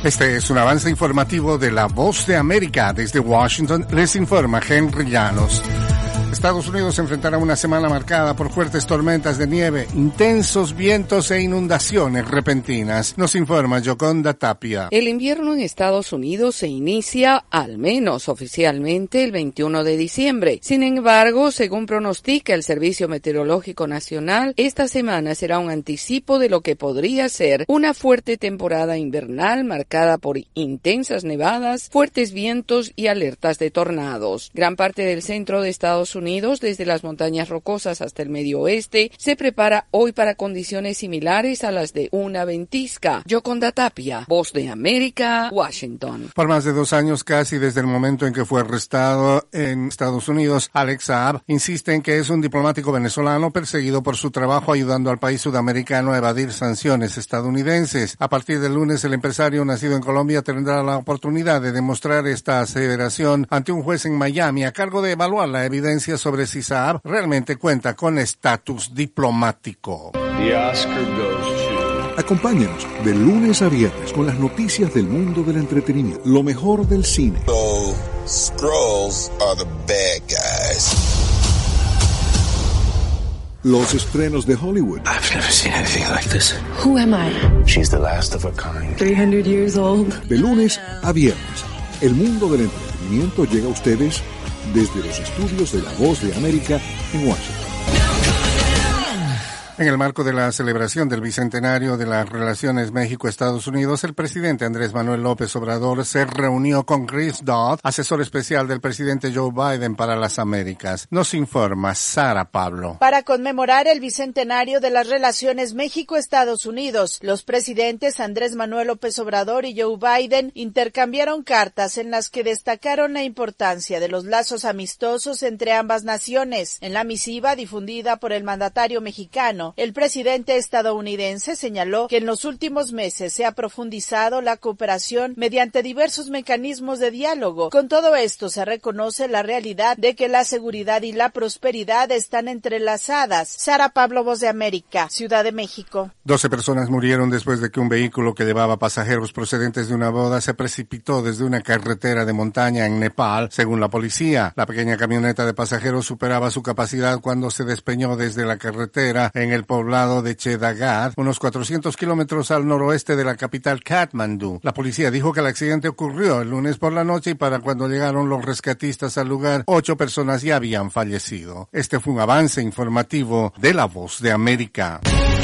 Este es un avance informativo de La Voz de América. Desde Washington les informa Henry Llanos. Estados Unidos se enfrentará una semana marcada por fuertes tormentas de nieve, intensos vientos e inundaciones repentinas. Nos informa Yoconda Tapia. El invierno en Estados Unidos se inicia, al menos oficialmente, el 21 de diciembre. Sin embargo, según pronostica el Servicio Meteorológico Nacional, esta semana será un anticipo de lo que podría ser una fuerte temporada invernal marcada por intensas nevadas, fuertes vientos y alertas de tornados. Gran parte del centro de Estados Unidos, desde las montañas rocosas hasta el medio oeste, se prepara hoy para condiciones similares a las de una ventisca. Yoconda Tapia, Voz de América, Washington. Por más de 2 años casi desde el momento en que fue arrestado en Estados Unidos, Alex Saab insiste en que es un diplomático venezolano perseguido por su trabajo ayudando al país sudamericano a evadir sanciones estadounidenses. A partir del lunes, el empresario nacido en Colombia tendrá la oportunidad de demostrar esta aseveración ante un juez en Miami a cargo de evaluar la evidencia sobre si Saab realmente cuenta con estatus diplomático. Acompáñanos de lunes a viernes con las noticias del mundo del entretenimiento, lo mejor del cine. So, Skrulls are the bad guys. Los estrenos de Hollywood. I've never seen anything like this. Who am I? She's the last of a kind. 300 years old. De lunes a viernes, el mundo del entretenimiento llega a ustedes desde los estudios de La Voz de América en Washington. En el marco de la celebración del bicentenario de las relaciones México-Estados Unidos, el presidente Andrés Manuel López Obrador se reunió con Chris Dodd, asesor especial del presidente Joe Biden para las Américas. Nos informa Sara Pablo. Para conmemorar el bicentenario de las relaciones México-Estados Unidos, los presidentes Andrés Manuel López Obrador y Joe Biden intercambiaron cartas en las que destacaron la importancia de los lazos amistosos entre ambas naciones. En la misiva difundida por el mandatario mexicano, el presidente estadounidense señaló que en los últimos meses se ha profundizado la cooperación mediante diversos mecanismos de diálogo. Con todo esto se reconoce la realidad de que la seguridad y la prosperidad están entrelazadas. Sara Pablo, Voz de América, Ciudad de México. 12 personas murieron después de que un vehículo que llevaba pasajeros procedentes de una boda se precipitó desde una carretera de montaña en Nepal, según la policía. La pequeña camioneta de pasajeros superaba su capacidad cuando se despeñó desde la carretera en el poblado de Chedagat, unos 400 kilómetros al noroeste de la capital Katmandú. La policía dijo que el accidente ocurrió el lunes por la noche y para cuando llegaron los rescatistas al lugar, 8 personas ya habían fallecido. Este fue un avance informativo de La Voz de América.